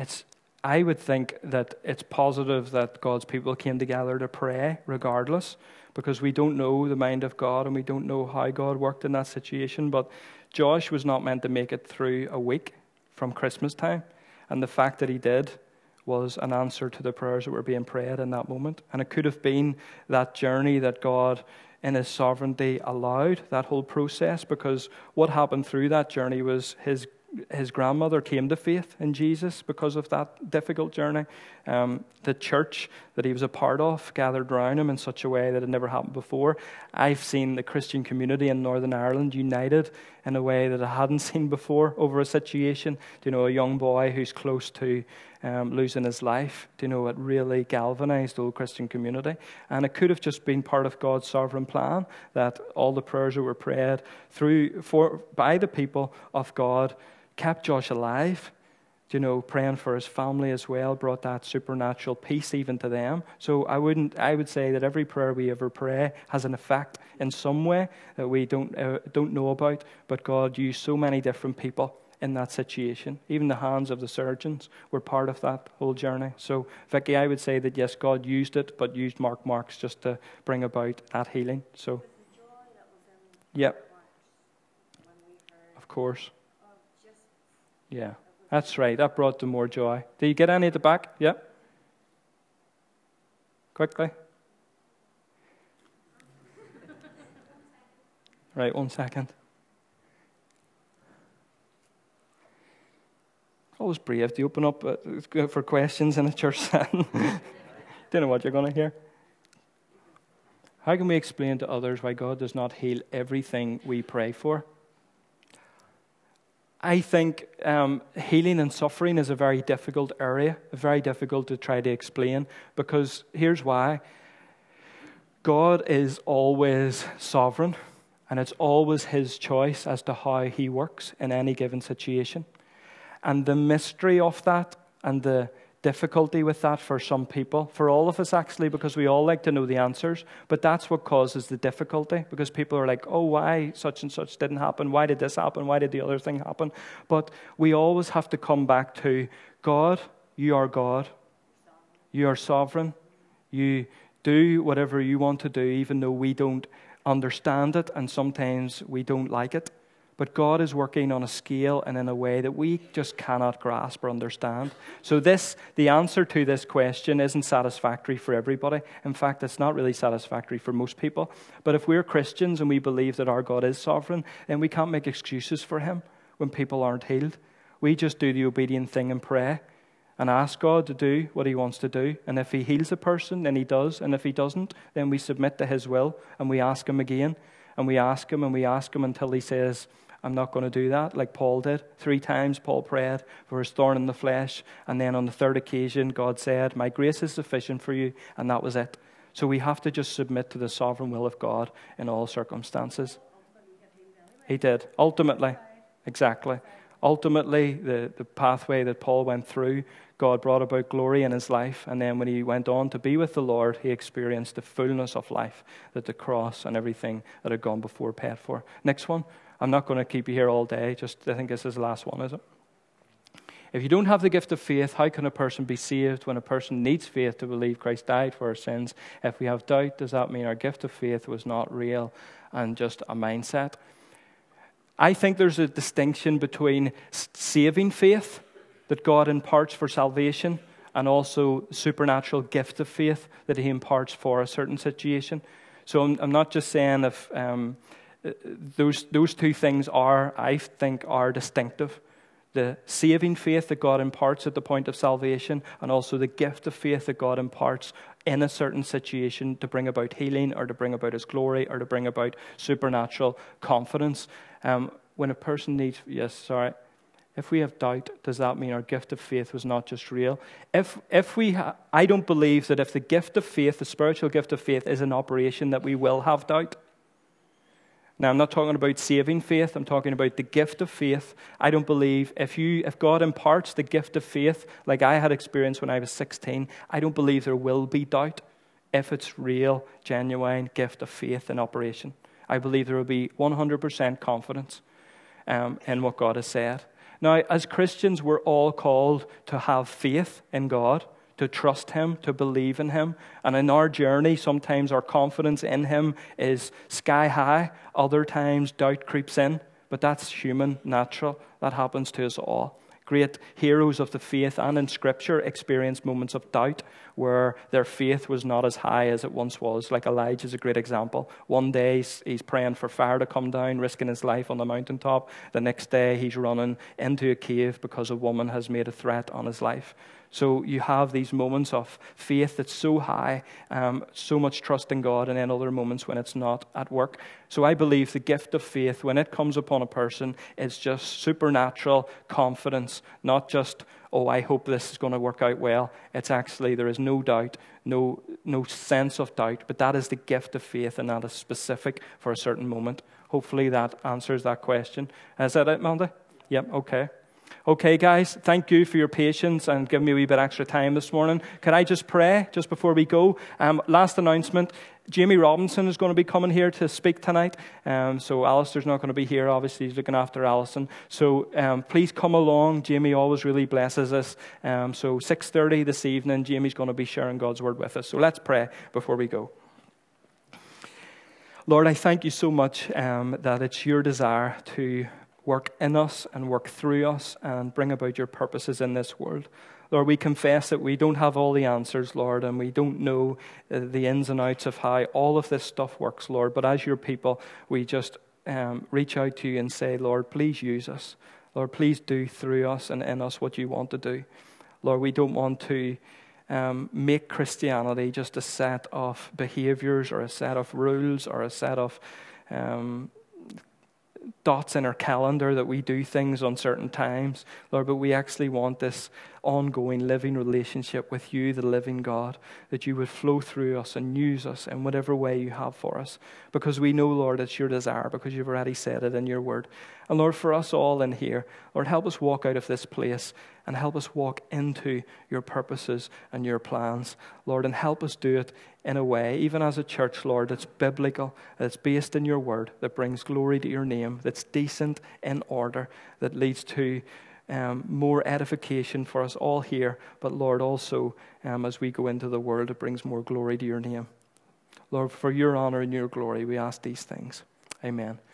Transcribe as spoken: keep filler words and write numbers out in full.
it's I would think that it's positive that God's people came together to pray regardless, because we don't know the mind of God and we don't know how God worked in that situation. But Josh was not meant to make it through a week from Christmas time. And the fact that he did was an answer to the prayers that were being prayed in that moment. And it could have been that journey that God, in his sovereignty, allowed, that whole process, because what happened through that journey was his His grandmother came to faith in Jesus because of that difficult journey. Um, the church that he was a part of gathered around him in such a way that had never happened before. I've seen the Christian community in Northern Ireland united in a way that I hadn't seen before over a situation. Do you know, a young boy who's close to um, losing his life? Do you know, it really galvanized the whole Christian community. And it could have just been part of God's sovereign plan that all the prayers that were prayed through for by the people of God kept Josh alive, you know, praying for his family as well, brought that supernatural peace even to them. So I wouldn't, I would say that every prayer we ever pray has an effect in some way that we don't uh, don't know about, but God used so many different people in that situation. Even the hands of the surgeons were part of that whole journey. So, Vicky, I would say that yes, God used it, but used Mark Marks just to bring about that healing. So, yep, of course. Yeah, that's right. That brought them more joy. Did you get any at the back? Yeah. Quickly. Right, one second. Always brave to open up uh, for questions in a church setting. Don't know what you're going to hear. How can we explain to others why God does not heal everything we pray for? I think um, healing and suffering is a very difficult area, very difficult to try to explain, because here's why. God is always sovereign, and it's always his choice as to how he works in any given situation. And the mystery of that and the difficulty with that for some people, for all of us actually, because we all like to know the answers, but that's what causes the difficulty, because people are like, oh, why such and such didn't happen? Why did this happen? Why did the other thing happen? But we always have to come back to God. You are God. You are sovereign. You do whatever you want to do, even though we don't understand it and sometimes we don't like it. But God is working on a scale and in a way that we just cannot grasp or understand. So this, the answer to this question isn't satisfactory for everybody. In fact, it's not really satisfactory for most people. But if we're Christians and we believe that our God is sovereign, then we can't make excuses for him when people aren't healed. We just do the obedient thing and pray and ask God to do what he wants to do. And if he heals a person, then he does. And if he doesn't, then we submit to his will and we ask him again. And we ask him and we ask him until he says, I'm not going to do that, like Paul did. Three times Paul prayed for his thorn in the flesh. And then on the third occasion, God said, my grace is sufficient for you. And that was it. So we have to just submit to the sovereign will of God in all circumstances. He did. Ultimately. Exactly. Ultimately, the, the pathway that Paul went through, God brought about glory in his life. And then when he went on to be with the Lord, he experienced the fullness of life that the cross and everything that had gone before paid for. Next one. I'm not going to keep you here all day. Just, I think this is the last one, is it? If you don't have the gift of faith, how can a person be saved when a person needs faith to believe Christ died for our sins? If we have doubt, does that mean our gift of faith was not real and just a mindset? I think there's a distinction between saving faith that God imparts for salvation and also supernatural gift of faith that he imparts for a certain situation. So I'm, I'm not just saying if... Um, Those those two things are, I think, are distinctive. The saving faith that God imparts at the point of salvation and also the gift of faith that God imparts in a certain situation to bring about healing or to bring about his glory or to bring about supernatural confidence. Um, when a person needs, yes, sorry, if we have doubt, does that mean our gift of faith was not just real? If if we, ha- I don't believe that if the gift of faith, the spiritual gift of faith is in operation, that we will have doubt. Now, I'm not talking about saving faith. I'm talking about the gift of faith. I don't believe if you, if God imparts the gift of faith, like I had experienced when I was sixteen, I don't believe there will be doubt if it's real, genuine gift of faith in operation. I believe there will be one hundred percent confidence um, in what God has said. Now, as Christians, we're all called to have faith in God, to trust Him, to believe in Him. And in our journey, sometimes our confidence in Him is sky high. Other times, doubt creeps in. But that's human, natural. That happens to us all. Great heroes of the faith and in Scripture experience moments of doubt where their faith was not as high as it once was. Like Elijah is a great example. One day he's, he's praying for fire to come down, risking his life on the mountaintop. The next day he's running into a cave because a woman has made a threat on his life. So you have these moments of faith that's so high, um, so much trust in God, and then other moments when it's not at work. So I believe the gift of faith, when it comes upon a person, is just supernatural confidence, not just, oh, I hope this is going to work out well. It's actually, there is no doubt, no, no sense of doubt, but that is the gift of faith, and that is specific for a certain moment. Hopefully that answers that question. Is that it, Amanda? Yep, okay. Okay, guys, thank you for your patience and giving me a wee bit extra time this morning. Could I just pray just before we go? Um, last announcement, Jamie Robinson is going to be coming here to speak tonight. Um, so Alistair's not going to be here, obviously. He's looking after Alison. So um, please come along. Jamie always really blesses us. Um, so six thirty this evening, Jamie's going to be sharing God's word with us. So let's pray before we go. Lord, I thank you so much um, that it's your desire to work in us and work through us and bring about your purposes in this world. Lord, we confess that we don't have all the answers, Lord, and we don't know the ins and outs of how all of this stuff works, Lord. But as your people, we just um, reach out to you and say, Lord, please use us. Lord, please do through us and in us what you want to do. Lord, we don't want to um, make Christianity just a set of behaviors or a set of rules or a set of Um, dots in our calendar that we do things on certain times, Lord, but we actually want this ongoing living relationship with you, the living God, that you would flow through us and use us in whatever way you have for us, because we know, Lord, it's your desire, because you've already said it in your word. And Lord, for us all in here, Lord, help us walk out of this place and help us walk into your purposes and your plans, Lord, and help us do it in a way, even as a church, Lord, that's biblical, that's based in your word, that brings glory to your name, that's decent, in order, that leads to um, more edification for us all here, but Lord, also um, as we go into the world, it brings more glory to your name. Lord, for your honor and your glory, we ask these things. Amen.